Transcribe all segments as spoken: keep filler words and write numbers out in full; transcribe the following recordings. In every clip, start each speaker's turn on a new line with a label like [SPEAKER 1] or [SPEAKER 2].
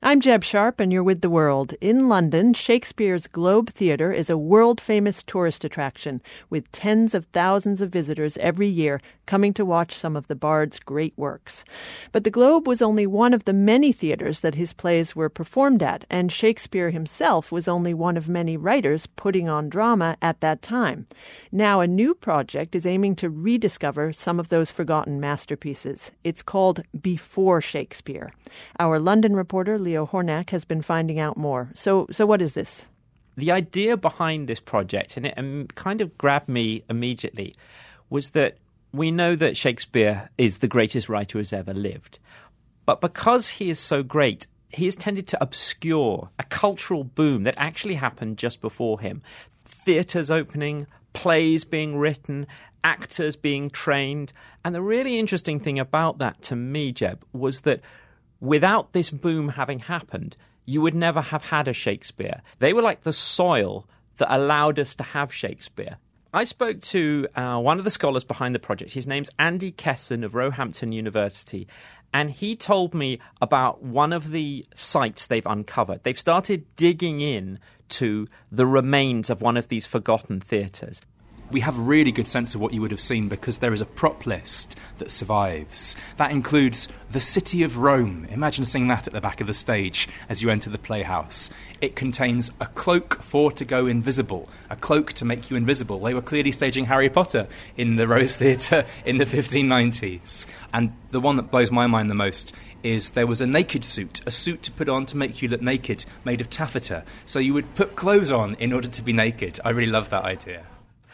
[SPEAKER 1] I'm Jeb Sharp, and you're with The World. In London, Shakespeare's Globe Theatre is a world-famous tourist attraction with tens of thousands of visitors every year coming to watch some of the Bard's great works. But the Globe was only one of the many theatres that his plays were performed at, and Shakespeare himself was only one of many writers putting on drama at that time. Now a new project is aiming to rediscover some of those forgotten masterpieces. It's called Before Shakespeare. Our London reporter, Leo Hornak, has been finding out more. So, so what is this?
[SPEAKER 2] The idea behind this project, and it um, kind of grabbed me immediately, was that we know that Shakespeare is the greatest writer who has ever lived. But because he is so great, he has tended to obscure a cultural boom that actually happened just before him. Theatres opening, plays being written, actors being trained. And the really interesting thing about that to me, Jeb, was that without this boom having happened, you would never have had a Shakespeare. They were like the soil that allowed us to have Shakespeare. I spoke to uh, one of the scholars behind the project. His name's Andy Kesson of Roehampton University, and he told me about one of the sites they've uncovered. They've started digging in to the remains of one of these forgotten theatres.
[SPEAKER 3] We have a really good sense of what you would have seen because there is a prop list that survives. That includes the City of Rome. Imagine seeing that at the back of the stage as you enter the playhouse. It contains a cloak for to go invisible, a cloak to make you invisible. They were clearly staging Harry Potter in the Rose Theatre in the fifteen nineties. And the one that blows my mind the most is there was a naked suit, a suit to put on to make you look naked, made of taffeta. So you would put clothes on in order to be naked. I really love that idea.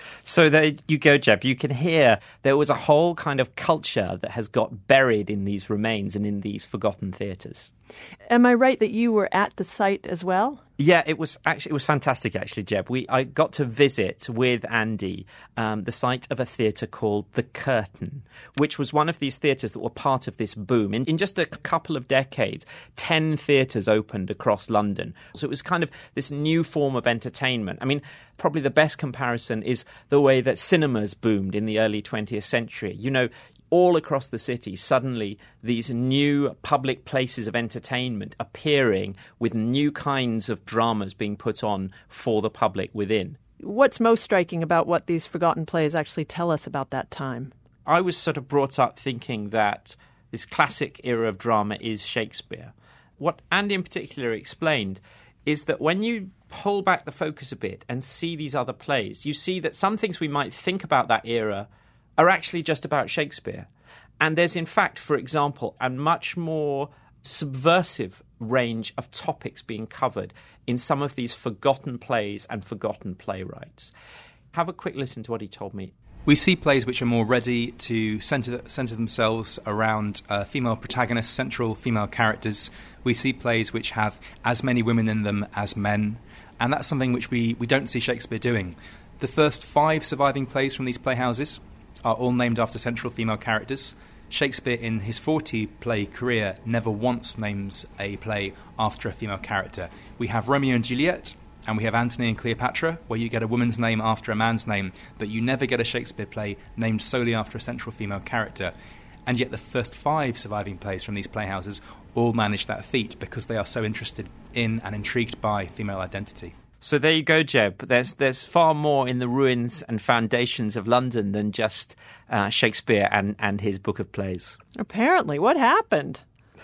[SPEAKER 2] So there you go, Jeb. You can hear there was a whole kind of culture that has got buried in these remains and in these forgotten theatres.
[SPEAKER 1] Am I right that you were at the site as well?
[SPEAKER 2] Yeah, it was actually it was fantastic, actually, Jeb. We I got to visit with Andy um, the site of a theatre called The Curtain, which was one of these theatres that were part of this boom. In, in just a couple of decades, ten theatres opened across London. So it was kind of this new form of entertainment. I mean, probably the best comparison is the way that cinemas boomed in the early twentieth century. You know, all across the city, suddenly these new public places of entertainment appearing with new kinds of dramas being put on for the public within.
[SPEAKER 1] What's most striking about what these forgotten plays actually tell us about that time?
[SPEAKER 2] I was sort of brought up thinking that this classic era of drama is Shakespeare. What Andy in particular explained is that when you pull back the focus a bit and see these other plays, you see that some things we might think about that era are actually just about Shakespeare. And there's, in fact, for example, a much more subversive range of topics being covered in some of these forgotten plays and forgotten playwrights. Have a quick listen to what he told me.
[SPEAKER 3] We see plays which are more ready to centre, centre themselves around uh, female protagonists, central female characters. We see plays which have as many women in them as men. And that's something which we, we don't see Shakespeare doing. The first five surviving plays from these playhouses are all named after central female characters. Shakespeare, in his forty-play career, never once names a play after a female character. We have Romeo and Juliet, and we have Antony and Cleopatra, where you get a woman's name after a man's name, but you never get a Shakespeare play named solely after a central female character. And yet the first five surviving plays from these playhouses all manage that feat because they are so interested in and intrigued by female identity.
[SPEAKER 2] So there you go, Jeb. There's there's far more in the ruins and foundations of London than just uh, Shakespeare and, and his book of plays.
[SPEAKER 1] Apparently. What happened?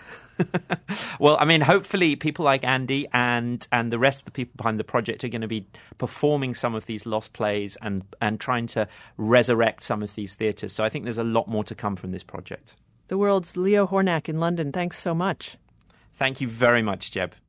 [SPEAKER 2] Well, I mean, hopefully people like Andy and, and the rest of the people behind the project are going to be performing some of these lost plays and, and trying to resurrect some of these theatres. So I think there's a lot more to come from this project.
[SPEAKER 1] The World's Leo Hornak in London. Thanks so much.
[SPEAKER 2] Thank you very much, Jeb.